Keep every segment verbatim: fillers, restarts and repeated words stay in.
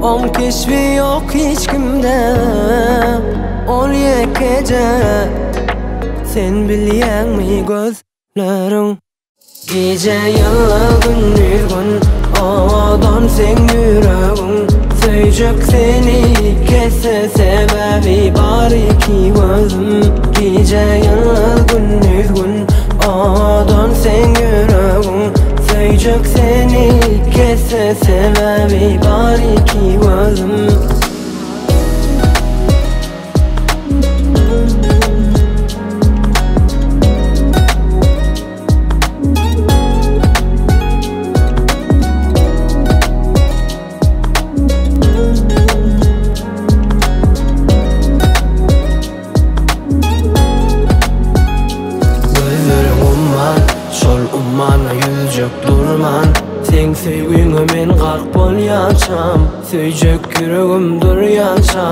Om keşfi yok hiç kimde, ol yekece. Sen bilyen mi gözlerin? Gece yılla gündüz gün, odan sen yüreğin. Söyleyecek seni kesse sebebi var iki gözüm. Gece yılla gündüz gün, odan sen yüreğin. Söyleyecek seni kesse sebebi var iki gözüm. Ummana yüzecek durman. Sen sevgini men gark bolýaçam. Söýjek yüregim durýaça.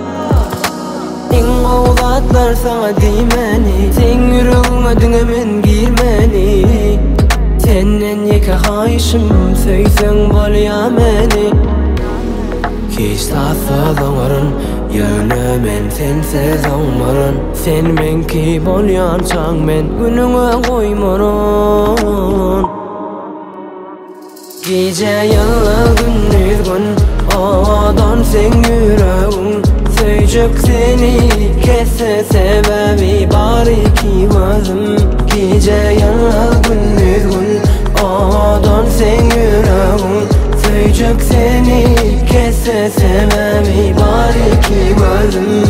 En gowgatlar sana diýmeni. Sen yüregiňe diňe men girmeni. Senden ýeke haýşym söýseň bolýar meni. Hiç tasadaňaryn ýöne men sensiz oňmaryn. Sen menki bolýançaň men günüňe goýmaryn. Gece yılla gündüz gün, odan sen yüreğin. Söýjek seni kesse sebebi bar iki gözüm. Gece yılla gündüz gün, odan sen yüreğin. Söýjek seni kesse sebebi bar iki gözüm.